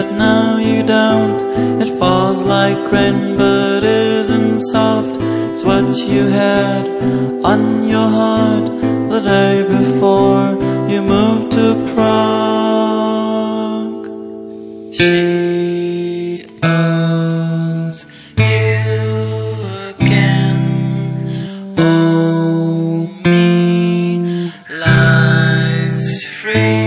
it now you don't. It falls like rain but isn't soft. It's what you had on your heart the day before you moved to Prague. She owes you again. Oh, me, life's free.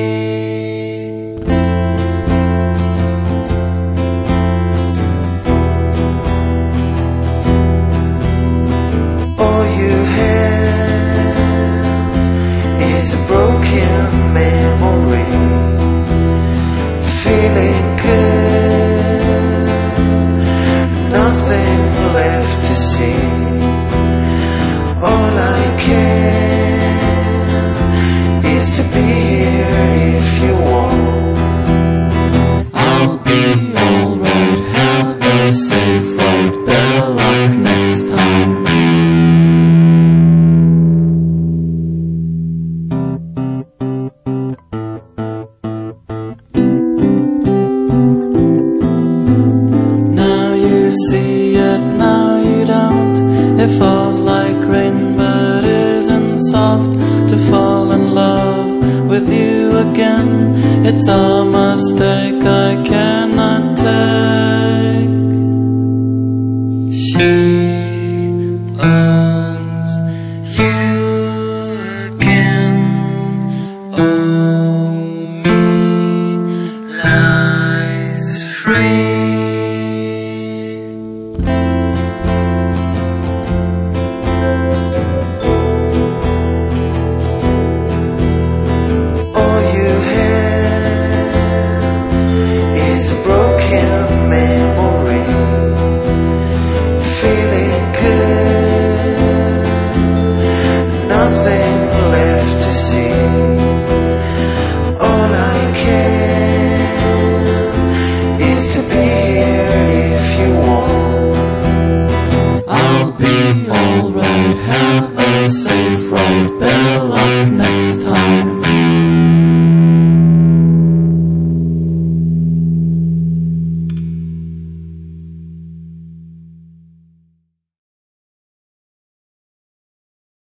All you have is a broken memory, feeling good, nothing left to see. All I can is to be here if you want. I'll be alright, have a safe ride, better luck next time. Now you see it, now you don't. It falls like rain but isn't soft. To fall in love with you again, it's a mistake I cannot take. She owns you again. Oh, me lies free.